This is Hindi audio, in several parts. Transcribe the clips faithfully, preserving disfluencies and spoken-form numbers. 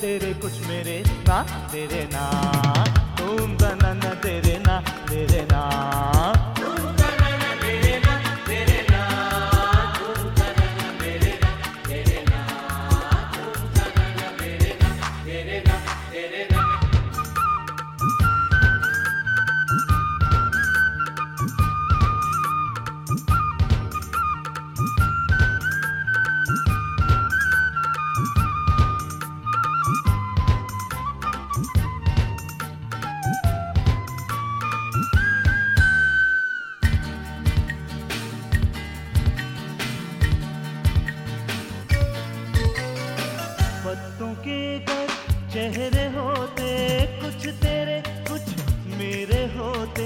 तेरे कुछ मेरे ना तेरे ना, तुम तना ना तेरे ना तेरे ना, तुम तना ना तेरे ना तेरे ना, तुम तना ना तेरे ना तेरे ना, तुम तना ना तेरे ना तेरे ना तेरे ना। पत्तों के कर चेहरे होते, कुछ तेरे कुछ मेरे होते।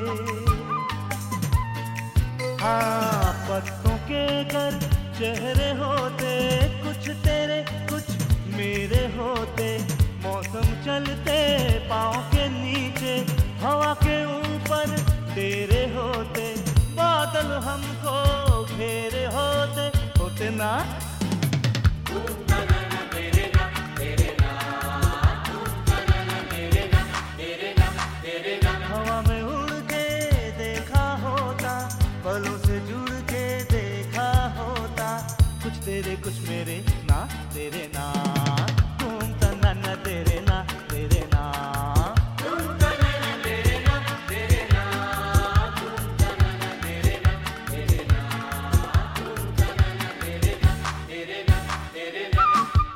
हाँ, पत्तों के कर चेहरे होते, कुछ तेरे कुछ मेरे होते। मौसम चलते पाँव के नीचे, हवा के ऊपर तेरे होते। बादल हमको घेरे होते होते ना, हवा में उड़ के देखा होता, पलों से जुड़ के देखा होता। कुछ तेरे कुछ मेरे ना तेरे ना, तुम तना ना तेरे ना तेरे ना, तुम तना ना तेरे ना तेरे ना, तुम तना ना तेरे ना तेरे ना, तुम तना ना तेरे ना तेरे ना तेरे ना।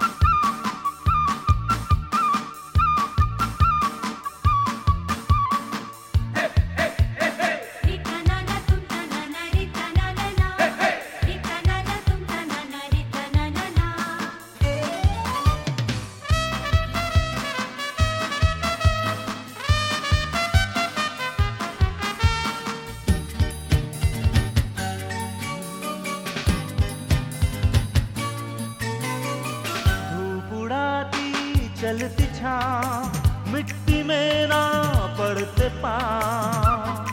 चलती छाँव मिट्टी में ना पड़ते पाँव,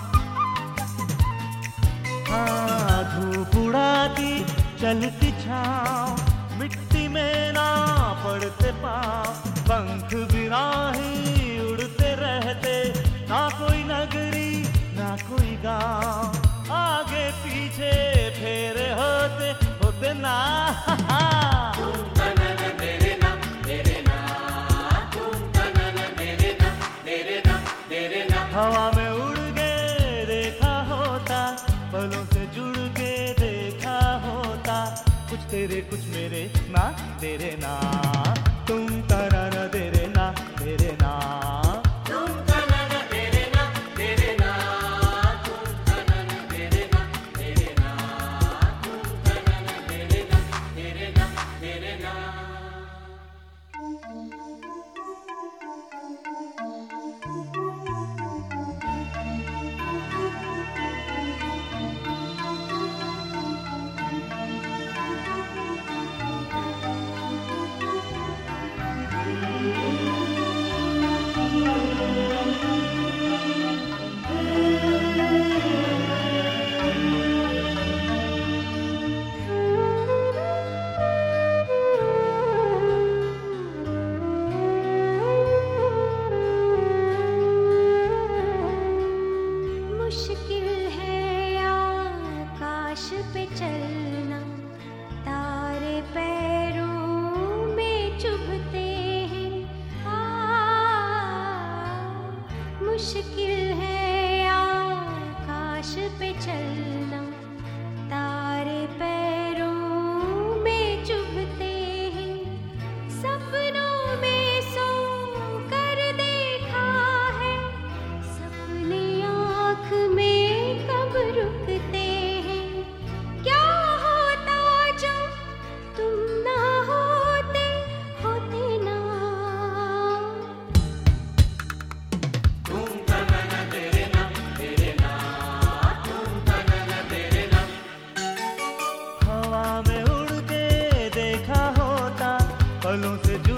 हाँ धूप उड़ाती चलती छाँव मिट्टी में ना पड़ते पाँव। पंख बिना ही उड़ते रहते, ना कोई नगरी ना कोई गाँव। आगे पीछे फेरे होते होते ना, हवा में उड़ के देखा होता, पलों से जुड़ के देखा होता। कुछ तेरे कुछ मेरे ना तेरे ना, तुम तना ना तेरे ना तेरे ना, तुम तना ना तेरे ना तेरे ना, तुम तना ना तेरे ना तेरे ना, तुम तना ना तेरे ना तेरे ना तेरे ना। मुश्किल है आकाश पे चलना, तारे पैरों में चुभते हैं। सपनों में सो कर देखा है, सपने आँख में कब रुकते हैं। क्या होता जो तुम ना होते होते ना, पलों से